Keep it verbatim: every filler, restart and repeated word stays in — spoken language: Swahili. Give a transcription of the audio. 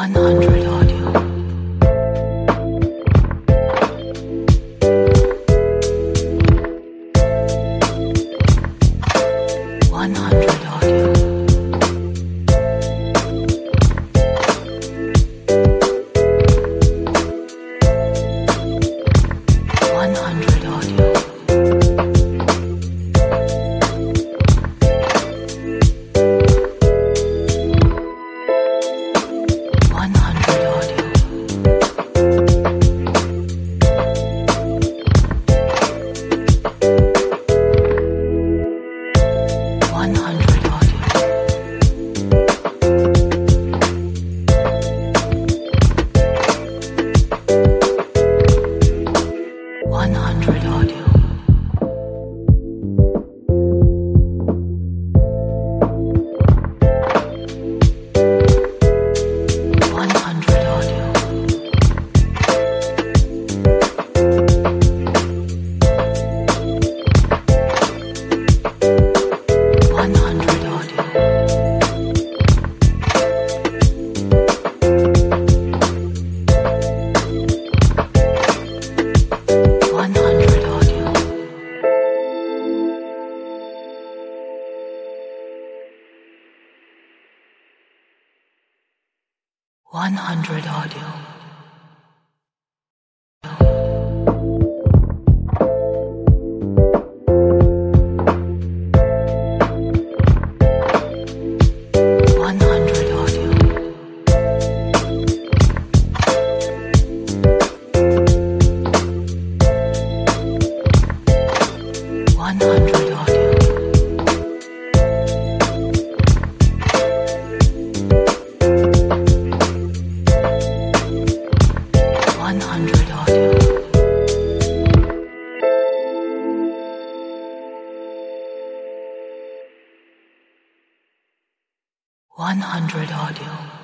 one hundred audio. one hundred audio. one hundred audio. one hundred audio. one hundred audio. one hundred audio. one hundred audio. one hundred audio. one hundred audio. one hundred audio. one hundred audio. one hundred audio. one hundred audio. one hundred audio.